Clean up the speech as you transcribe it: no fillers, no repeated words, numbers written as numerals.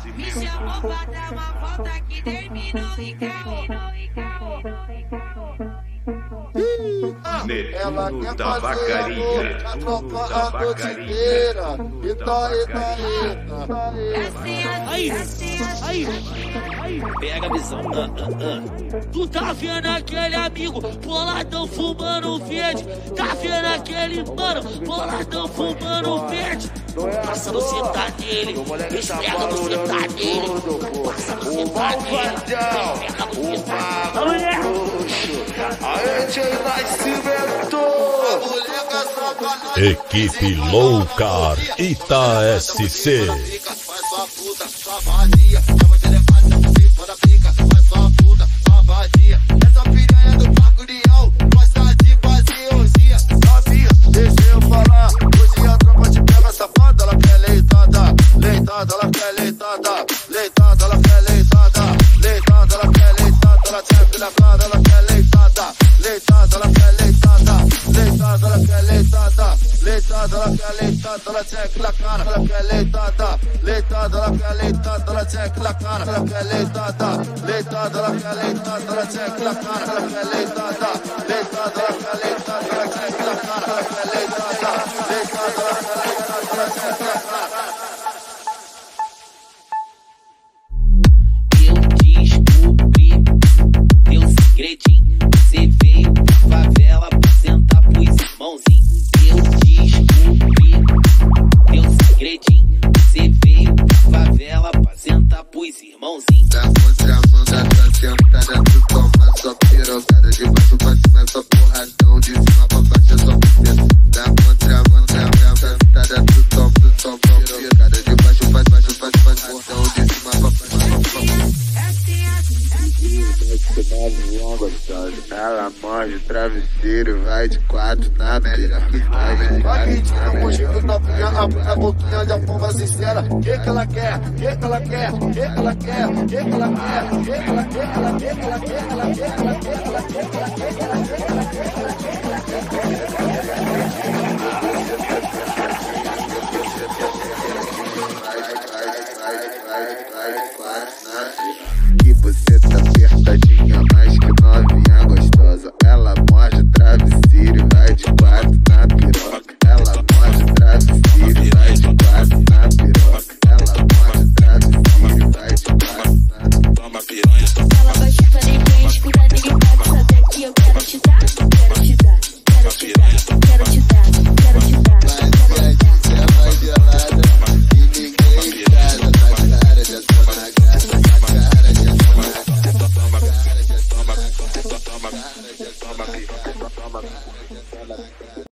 Me chamou pra dar uma volta que terminou em caô. Ela quer fazer amor com a tropa a noite inteira. Eita, Aí, pega a visão. Tu tá vendo aquele amigo boladão fumando verde? Tá vendo aquele mano boladão fumando verde? Passa no cinta dele, esfrega no cinta dele. Passa no cinta dele, esfrega no cinta dele. Equipe Loucar Ita SC. Essa piranha do Bacurial gosta de fazer orgia. Sabia, deixa eu falar. Hoje a tropa te pega safada. Ela quer leitada, leitada, ela quer leitada, leitada, ela quer leitada, leitada, ela quer leitada. Ela quer filacada, ela quer leitada, leitada, ela quer leitada, leitada, ela quer leitada, leitada, ela quer leitada. Ela quer filacada, ela quer leitada, leitada, ela quer leitada. Ela quer filacada, ela quer leitada, leitada, ela quer leitada. Ela quer filacada, ela quer leitada, leitada, ela quer leitada. Ela quer filacada, ela quer leitada, leitada, ela quer leitada. Ela quer filacada. Eu descobri teu segredinho. Cê veio pra favela pra sentar pros irmãozinhos. Eu descobri teu segredinho. Cê veio pra favela pra sentar pros irmãozinhos. Da contramanda tá sentada, tu toma só pirocada. De baixo pra cima é só porradão, de cima pra baixo é só buceta. Da contramanda tá sentada, tu toma pirocada. De baixo pra baixo faz porradão, de cima pra baixo. Ela morde o travesseiro, vai de quatro na melhor que vai. Vai com o jeito novinha, abre a boquinha de forma sincera. Que ela quer? Que ela quer? Que ela quer? Que ela quer? Que ela quer? Que ela quer? Que ela quer? Que ela quer? Que ela quer? Que ela quer?